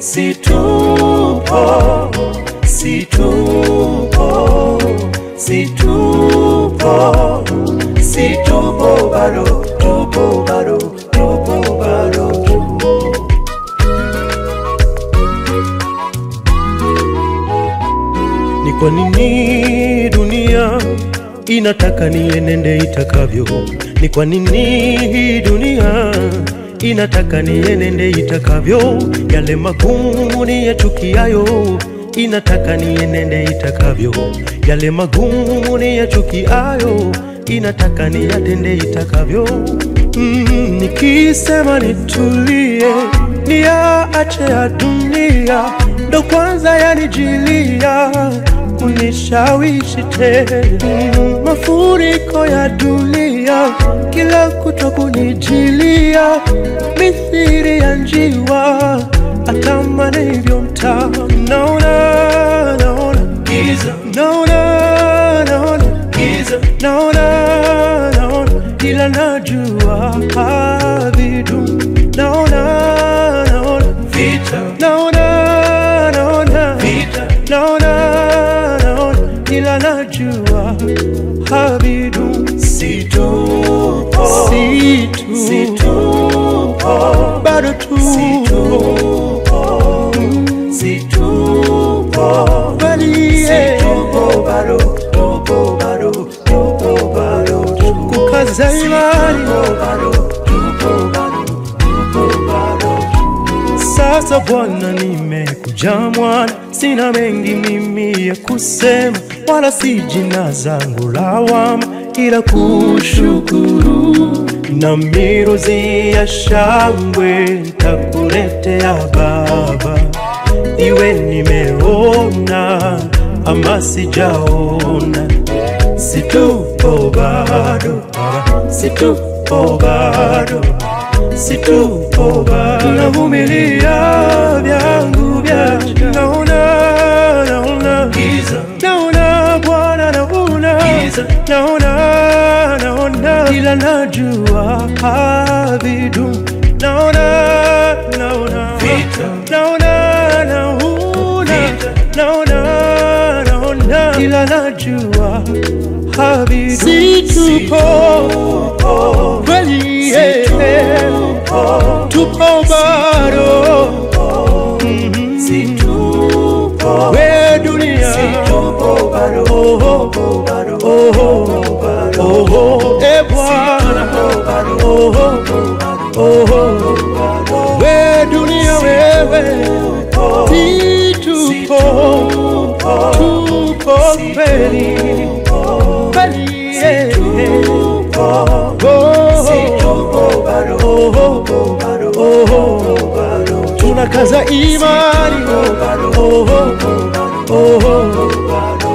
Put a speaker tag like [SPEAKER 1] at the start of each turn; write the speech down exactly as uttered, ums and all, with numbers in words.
[SPEAKER 1] situpo, situpo, situpo, situpo bado, tupo bado, tupo bado, tupo. Ni kwa nini dunia inataka nienende itakavyo? Ni kwa nini hii dunia inataka nienende itakavyo? Yale magumu niyachukiayo inataka nienende itakavyo. Yale magumu niyachukiayo inataka niyatende itakavyo. Mm, nikisema nitulie, niache ya dunia, ndo kwanza yanijilia kunishawishi tena. Mm, mafuriko ya dunia kila kutwa kunijilia, mithili ya njiwa atamani hivyo mtamu. Naona, naona giza, naona, naona giza, naona, naona ila najua havidumu. Naona, naona vita, naona, naona vita, naona, naona ila najua havidumu. Situpo, situ, situpo, bado tupo, situpo, situpo, bali situpo bado, tupo bado, tupo bado, kukaza imani bado, tupo bado, tupo bado. Sasa Bwana nimekuja mwana, sina mengi mimi ya kusema, wala si jina zangu lawama, ila kushukuru na miruzi ya shangwe nitakuletea Baba. Iwe nimeona ama sijaona, situpo bado, situpo bado, situpo bado. Navumilia vyangu vyacha, naona, naona giza, naona Bwana, naona giza, naona, naona ila najua havidumu. Naona, naona vita, naona, naona naona, naona ila najua havidumu. Situpo kweli, tupo bado, situpo we dunia, situpo bado, oh bado, oh oh e Bwana, oh oh we dunia wewe, situpo, tupo kweli kweli, situpo bado, oh bado, tunakaza imani, oh oh